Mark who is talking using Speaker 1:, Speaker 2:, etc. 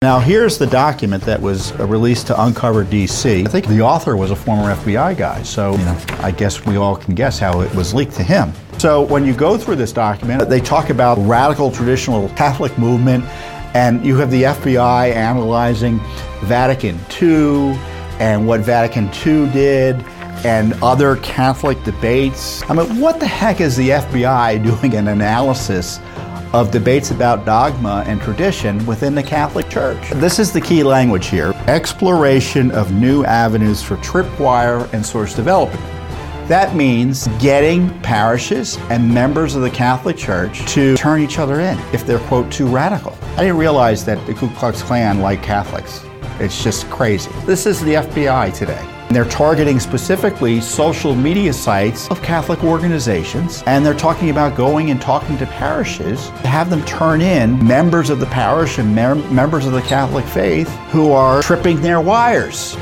Speaker 1: Now here's the document that was released to Uncover DC. I think the author was a former FBI guy, so I guess we all can guess how it was leaked to him. So when you go through this document, they talk about radical traditional Catholic movement, and you have the FBI analyzing Vatican II and what Vatican II did and other Catholic debates. I mean, what the heck is the FBI doing an analysis of debates about dogma and tradition within the Catholic Church? This is the key language here. Exploration of new avenues for tripwire and source development. That means getting parishes and members of the Catholic Church to turn each other in if they're, quote, too radical. I didn't realize that the Ku Klux Klan liked Catholics. It's just crazy. This is the FBI today. They're targeting specifically social media sites of Catholic organizations, and they're talking about going and talking to parishes to have them turn in members of the parish and members of the Catholic faith who are tripping their wires.